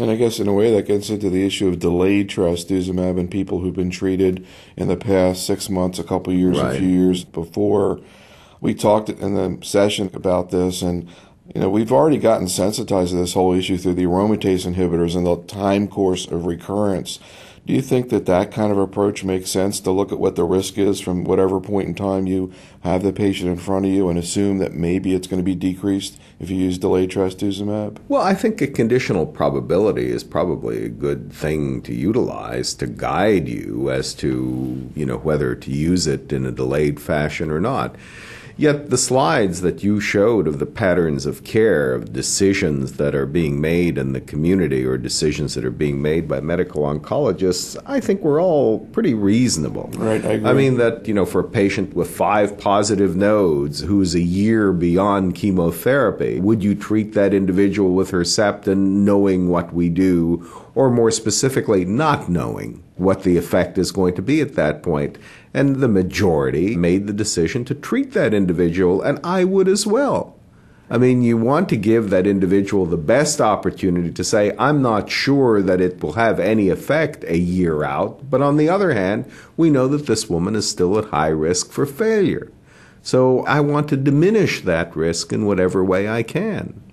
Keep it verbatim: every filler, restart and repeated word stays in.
And I guess in a way that gets into the issue of delayed trastuzumab in people who've been treated in the past six months, a couple of years, Right. a few years before. We talked in the session about this, and you know we've already gotten sensitized to this whole issue through the aromatase inhibitors and the time course of recurrence. Do you think that that kind of approach makes sense, to look at what the risk is from whatever point in time you have the patient in front of you and assume that maybe it's going to be decreased if you use delayed trastuzumab? Well, I think a conditional probability is probably a good thing to utilize to guide you as to, you know, whether to use it in a delayed fashion or not. Yet the slides that you showed of the patterns of care, of decisions that are being made in the community or decisions that are being made by medical oncologists, I think were all pretty reasonable. Right, I agree. I mean that, you know, for a patient with five positive nodes who's a year beyond chemotherapy, would you treat that individual with Herceptin knowing what we do, or more specifically, not knowing what the effect is going to be at that point? And the majority made the decision to treat that individual, and I would as well. I mean, you want to give that individual the best opportunity to say, I'm not sure that it will have any effect a year out, but on the other hand, we know that this woman is still at high risk for failure. So I want to diminish that risk in whatever way I can.